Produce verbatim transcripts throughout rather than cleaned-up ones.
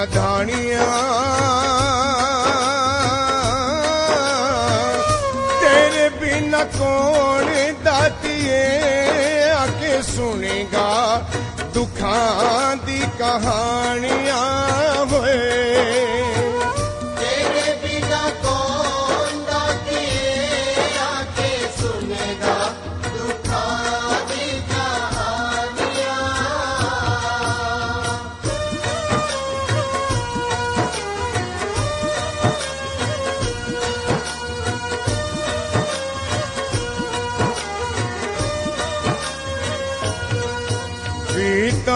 बधानियां तेरे बिना कौन दातिए आके सुनेगा दुखां दी कहानियां होए तेरे बिना कौन दातिए आके सुनेगा दुखां दी कहानियां पीता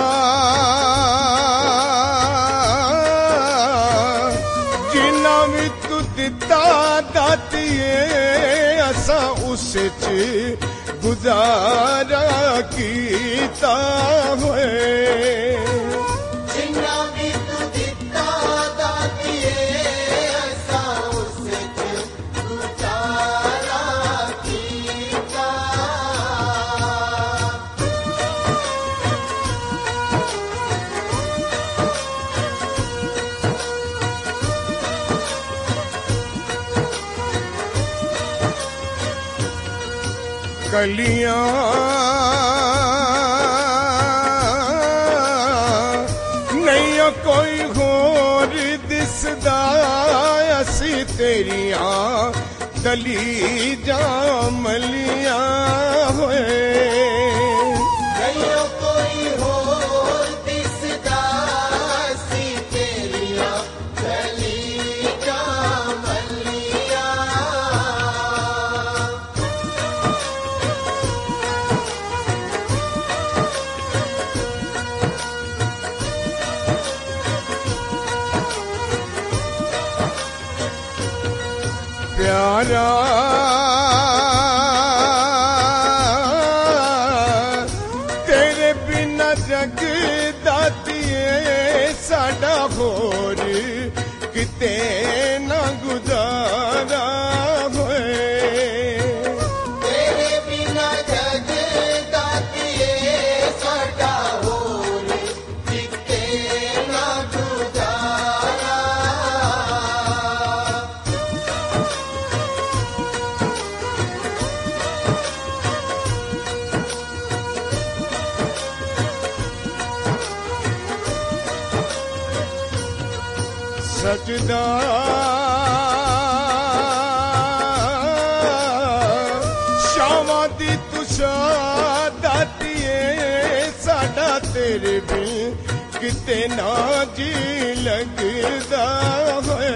जिन्ना भी तू दिता दातिए असा उस च गुजारा कीता होए जिन्ना भी तू दिता दातिए असा उस च गुजारा कीता कलियां नहीं कोई होर दिसदा असी तेरियां दली जामलियां होए नहीं कोई होर दिसदा असी तेरियां गली जामलियां प्यारा तेरे बिना जग दातिए साडा होर किते ना गुजारा होए तेरे बिना जग दातिए साडा होर किते ना गुजारा सजदा शामा दी तुषा दातिए साडा तेरे बिन किते ना जी लगदा होए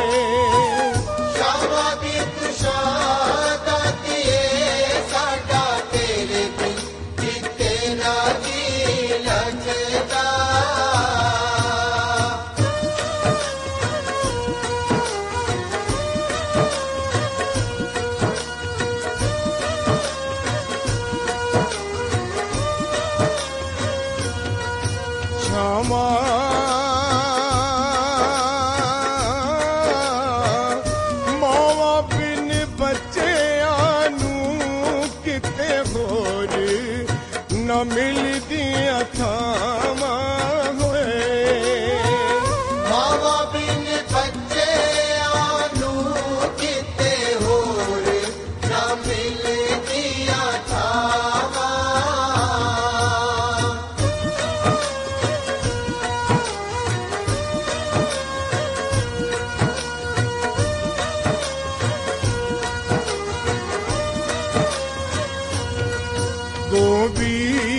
शामा दी तुषा दातिए साडा तेरे बिन किते ना जी लगदा क्षमा मावा बिन बच्चेआं नूं किते होर न मिलदियां थावां होए मावा बिन बच्चे आनू किते होर ना मिलदियां थावां गोबी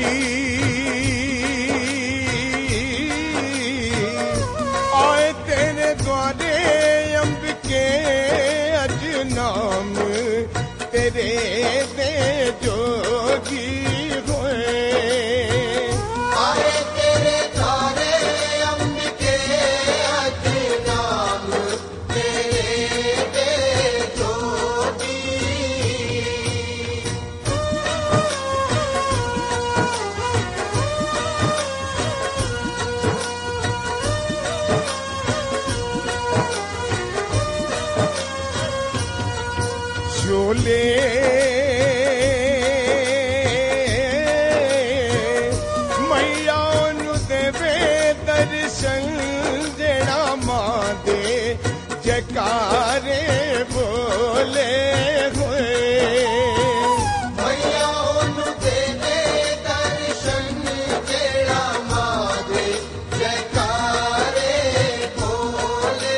आए तेरे द्वारे अंबिके अज नाम तेरे दे जोगी होए आए तेरे द्वारे अंबिके अज नाम तेरे दे जोगी झोले मैया नु देवे दर्शन जयकारे बोले हुए मैया ओनू दे दे दर्शन जेड़ा मारे जयकारे बोले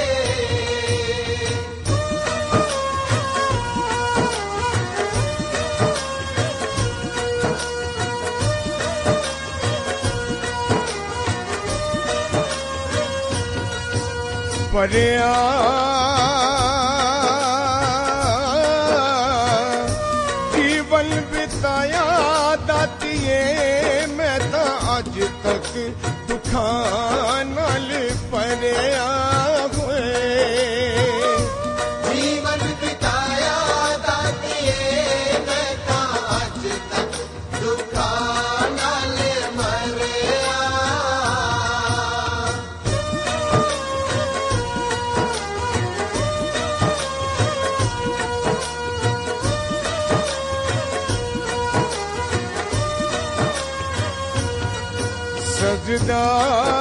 परिया जीवन बिताया दातिए मैं तो अज तक दुखा नाल परिया हुए जीवन बिताया दातिए मैं ता अज तक दुखा नाल मरिया सजदा